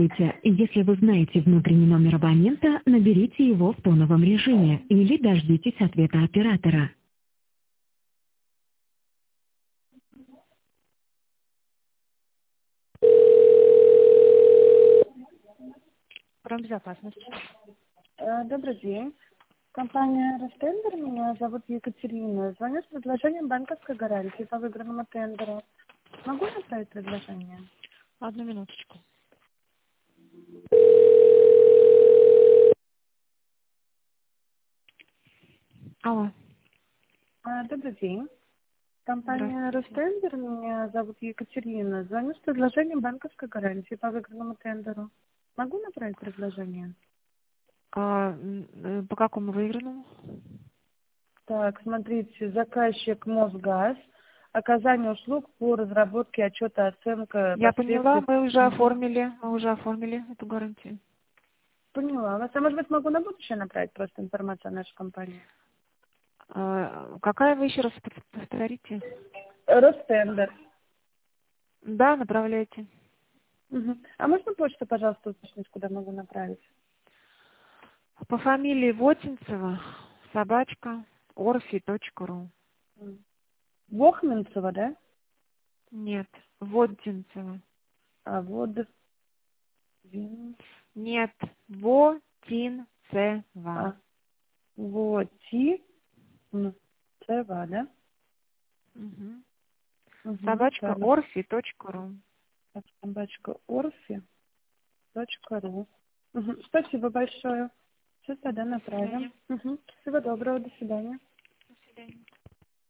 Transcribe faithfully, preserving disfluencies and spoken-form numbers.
Если вы знаете внутренний номер абонента, наберите его в тоновом режиме или дождитесь ответа оператора. Промбезопасность. Э, Добрый день. Компания «Ростендер». Меня зовут Екатерина. Звоню с предложением банковской гарантии по выигранному тендеру. Могу направить предложение? Одну минуточку. Алло. Э, Добрый день. Компания Здравствуйте. «Ростендер». Меня зовут Екатерина. Звоню с предложением банковской гарантии по выигранному тендеру. Могу направить предложение? А, м, э, по какому выигранному? Так, смотрите, заказчик «Мосгаз». Оказание услуг по разработке отчета оценка Я поняла, последствий. мы уже Мгм. оформили, мы уже оформили эту гарантию. Поняла вас. А может быть, могу на будущее направить просто информацию о нашей компании? А, какая вы еще раз пов- повторите? Ростендер. Да, направляйте. Мгм. А можно почту, пожалуйста, уточнить, куда могу направить? По фамилии Вотинцева, собачка, орфи точка ру. М. Вохменцева, да? Нет, Вотинцева. А вот... Вин- Нет, Вотинцева. А, Воти... М, Цева, да? Мгм. Угу. Собачка Так, орфи точка ру. собачка орфи точка ру. Мгм. Спасибо большое. Все тогда До направим. свидания. Угу. Всего доброго, до свидания. До свидания.